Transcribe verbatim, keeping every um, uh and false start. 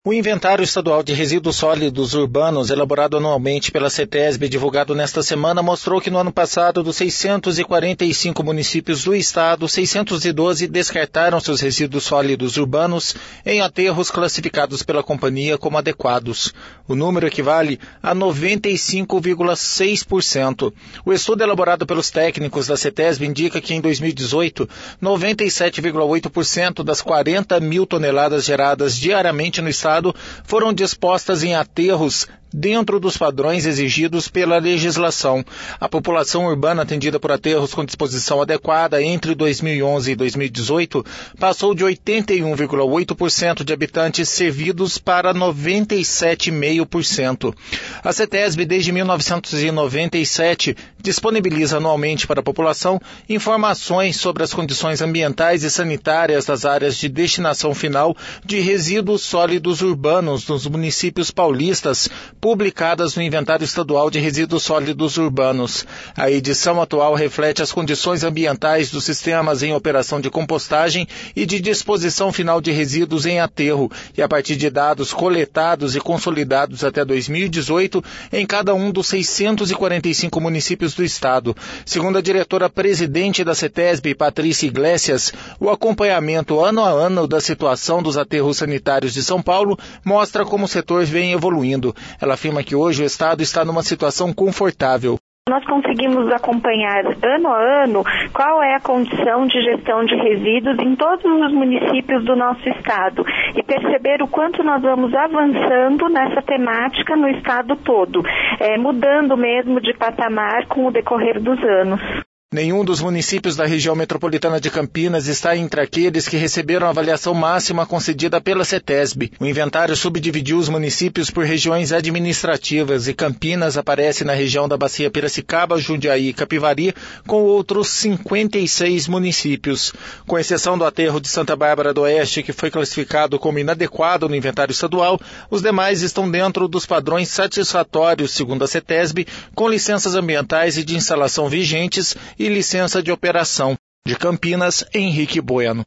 O Inventário Estadual de Resíduos Sólidos Urbanos, elaborado anualmente pela CETESB e divulgado nesta semana, mostrou que no ano passado, dos seiscentos e quarenta e cinco municípios do estado, seiscentos e doze descartaram seus resíduos sólidos urbanos em aterros classificados pela companhia como adequados. O número equivale a noventa e cinco vírgula seis por cento. O estudo elaborado pelos técnicos da CETESB indica que em dois mil e dezoito, noventa e sete vírgula oito por cento das quarenta mil toneladas geradas diariamente no estado foram dispostas em aterros dentro dos padrões exigidos pela legislação. A população urbana atendida por aterros com disposição adequada entre dois mil e onze e dois mil e dezoito passou de oitenta e um vírgula oito por cento de habitantes servidos para noventa e sete vírgula cinco por cento. A CETESB, desde mil novecentos e noventa e sete, disponibiliza anualmente para a população informações sobre as condições ambientais e sanitárias das áreas de destinação final de resíduos sólidos urbanos nos municípios paulistas, publicadas no Inventário Estadual de Resíduos Sólidos Urbanos. A edição atual reflete as condições ambientais dos sistemas em operação de compostagem e de disposição final de resíduos em aterro, e a partir de dados coletados e consolidados até dois mil e dezoito em cada um dos seiscentos e quarenta e cinco municípios do estado. Segundo a diretora-presidente da CETESB, Patrícia Iglesias, o acompanhamento ano a ano da situação dos aterros sanitários de São Paulo mostra como o setor vem evoluindo. Ela afirma que hoje o estado está numa situação confortável. Nós conseguimos acompanhar ano a ano qual é a condição de gestão de resíduos em todos os municípios do nosso estado e perceber o quanto nós vamos avançando nessa temática no estado todo, é, mudando mesmo de patamar com o decorrer dos anos. Nenhum dos municípios da região metropolitana de Campinas está entre aqueles que receberam a avaliação máxima concedida pela CETESB. O inventário subdividiu os municípios por regiões administrativas e Campinas aparece na região da Bacia Piracicaba, Jundiaí e Capivari, com outros cinquenta e seis municípios. Com exceção do aterro de Santa Bárbara do Oeste, que foi classificado como inadequado no inventário estadual, os demais estão dentro dos padrões satisfatórios, segundo a CETESB, com licenças ambientais e de instalação vigentes e licença de operação. De Campinas, Henrique Bueno.